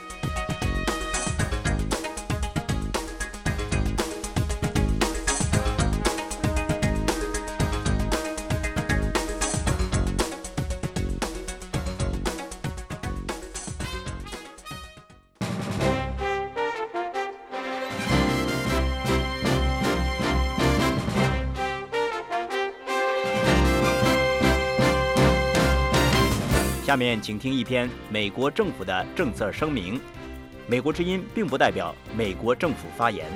下面请听一篇美国政府的政策声明。美国之音并不代表美国政府发言。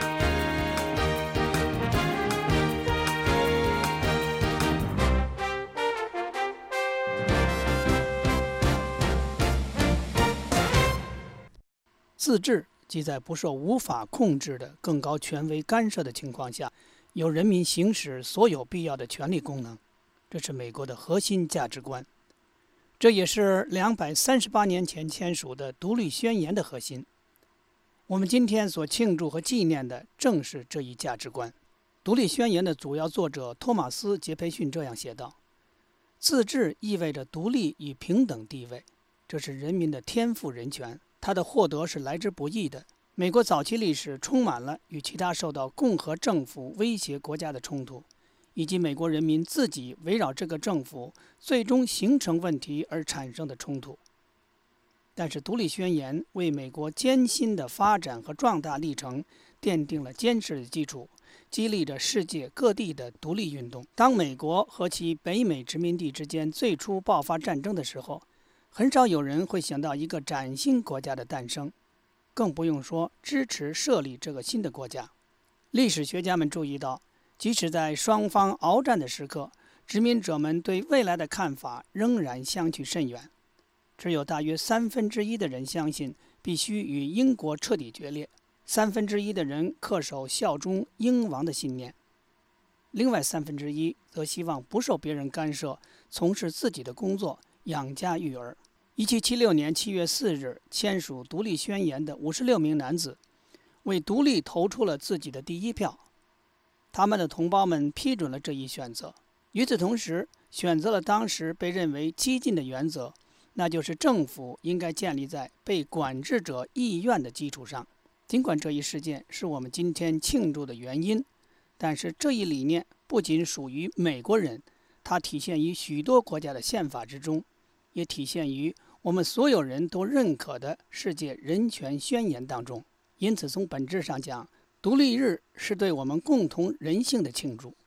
自治即在不受无法控制的更高权威干涉的情况下，由人民行使所有必要的权利功能，这是美国的核心价值观。这也是238年前签署的独立宣言的核心。我们今天所庆祝和纪念的正是这一价值观。独立宣言的主要作者托马斯·杰斐逊这样写道：自治意味着独立与平等地位，这是人民的天赋人权，它的获得是来之不易的。美国早期历史充满了与其他受到共和政府威胁国家的冲突，以及美国人民自己围绕这个政府最终形成问题而产生的冲突。但是独立宣言为美国艰辛的发展和壮大历程奠定了坚实的基础，激励着世界各地的独立运动。当美国和其北美殖民地之间最初爆发战争的时候，很少有人会想到一个崭新国家的诞生，更不用说支持设立这个新的国家。历史学家们注意到，即使在双方鏖战的时刻，殖民者们对未来的看法仍然相去甚远。只有大约1/3的人相信必须与英国彻底决裂，1/3的人恪守效忠英王的信念，另外1/3则希望不受别人干涉，从事自己的工作，养家育儿。1776年7月4日签署独立宣言的56名男子，为独立投出了自己的第一票。他们的同胞们批准了这一选择，与此同时，选择了当时被认为激进的原则，那就是政府应该建立在被管制者意愿的基础上。尽管这一事件是我们今天庆祝的原因，但是这一理念不仅属于美国人，它体现于许多国家的宪法之中，也体现于我们所有人都认可的世界人权宣言当中。因此，从本质上讲，独立日是对我们共同人性的庆祝。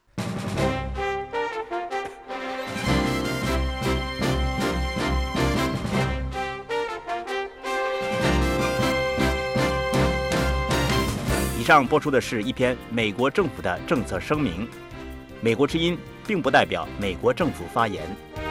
以上播出的是一篇美国政府的政策声明。美国之音并不代表美国政府发言。